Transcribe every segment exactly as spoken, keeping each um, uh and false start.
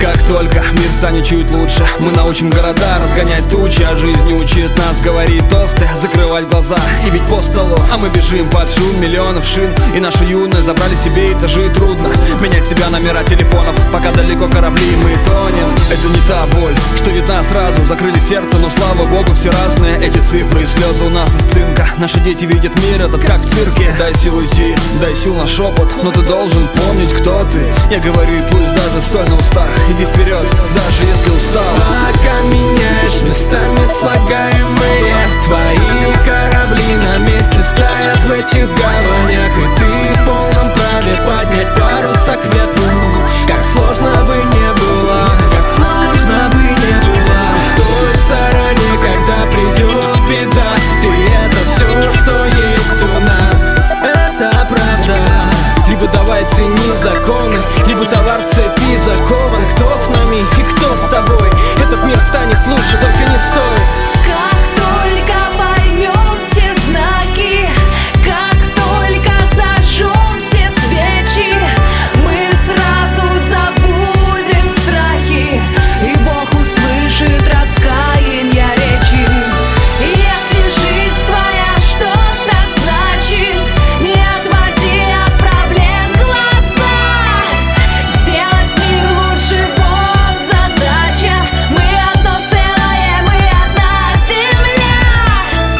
Как только мир станет чуть лучше, мы научим города разгонять тучи, а жизнь учит нас говорить тосты, закрывать глаза и бить по столу. А мы бежим под шум миллионов шин, и нашу юность забрали себе этажи. Трудно менять себя номера телефонов, пока далеко корабли мы тонем. Это не та боль, что видна сразу. Закрыли сердце, но слава богу все разные. Эти цифры и слезы у нас из цинка. Наши дети видят мир этот как в цирке. Дай сил уйти, дай сил на шепот, но ты должен помнить, кто ты. Я говорю, и пусть даже соль на устах, иди вперед, даже если устал. Пока меняешь местами слагаемые, твои корабли на месте стоят в этих гаванях, и ты в полном праве поднять паруса к ветру. Как сложно бы не было, как сложно бы не было, с той стороне, когда придет беда. Ты это все, что есть у нас, это правда. Либо давай цени законы, либо товар в цепи закован. Кто с нами и кто с тобой, этот мир станет лучше, только не стой. Как только поймем все знаки, как только зажжем все свечи, мы сразу забудем страхи, и Бог услышит раскаянья речи. Если жизнь твоя что-то значит, не отводи от проблем глаза. Сделать мир лучше — вот задача. Мы одно целое, мы одна земля.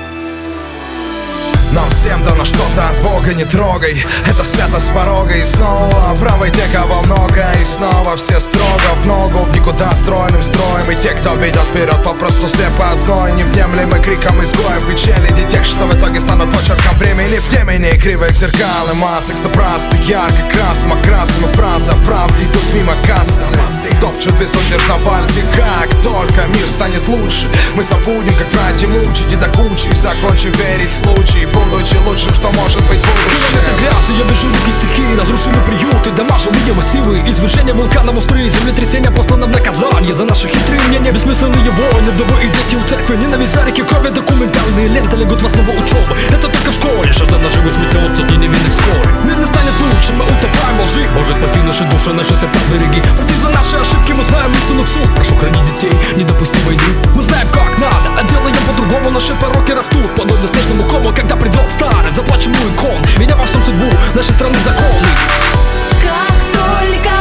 Нам всем дано что-то от Бога, не трогай. Это свято с порога. И снова правы те, кого много. И снова все строго в ногу, в никуда стройным строем. И те, кто ведет вперед, попросту слепо от зной, невнемлемый криком изгоев и челяди, тех, что в итоге станут почерком времени в темени. Кривых зеркал и масок, стопросто ярко красным окрасом. И фраза правды идут мимо кассы, топчут безудержно вальсе. Как только мир станет лучше, мы забудем, как братья мучить и до кучи, и закончим верить в случай, будучи лучшим, что может быть будущее. Это грязь, и я вижу реки стихии, разрушены приюты, дома, жилые массивы, извержения вулканов острые, землетрясения послано в наказание за наши хитрые мнения, бессмысленные войны, вдовы и дети у церкви, ненависть за реки крови, документальные ленты легут в основу учебы. Это только в школе, жажда наживы сметет сотни невинных вскоре. Мир не станет лучше, мы утопаем во лжи. Боже, спаси наши души, наши сердца береги. Прости за наши ошибки, мы знаем истину всю. Прошу, храни детей, не допусти войны. Мы знаем, как надо, а делаем по-другому. Наши пороки растут, подобно снежному кому. Когда придет старый, заплачем икон. Меня во всем судьбу нашей страны законы. Как только